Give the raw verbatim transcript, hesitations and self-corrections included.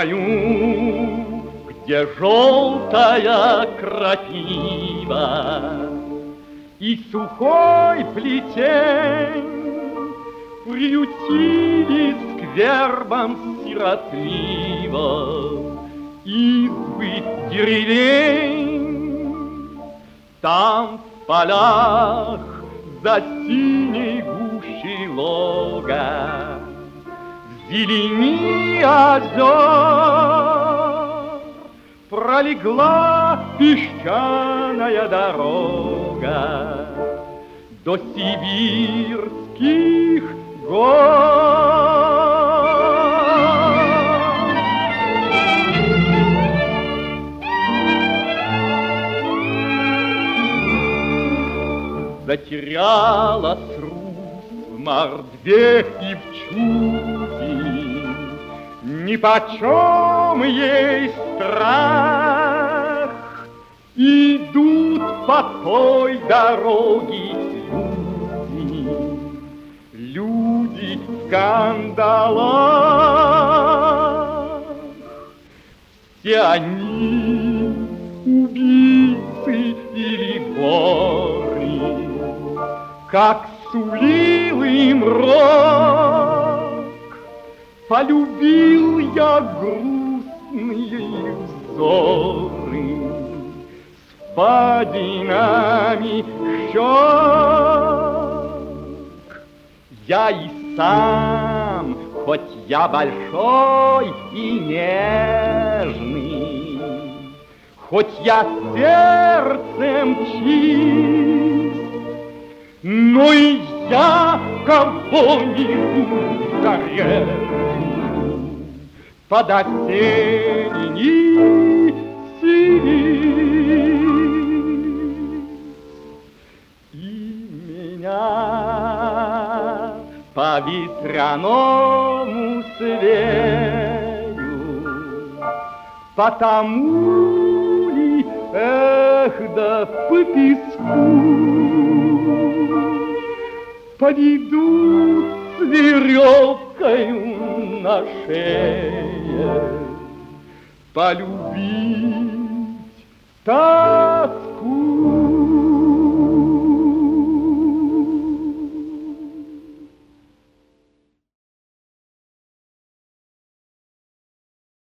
краю, где желтая крапива и сухой плетень приютили сквербом сиротливо избы деревень. Там в полях за синей гущей лога в зелени озер пролегла песчаная дорога до сибирских гор. Затерялась Русь в мордве и в чуде, нипочем ей страх. Идут по той дороге люди, люди в кандалах. Все они убийцы или воры, как сулил им рок. Полюбил я грустные взоры с впадинами щек. Я и сам, хоть я большой и нежный, хоть я сердцем чист, но и я кого-нибудь зарежу под осенний синиц. И меня по ветряному свею, потому ли, эх, да по песку поведут с веревкою на шее. Полюбить так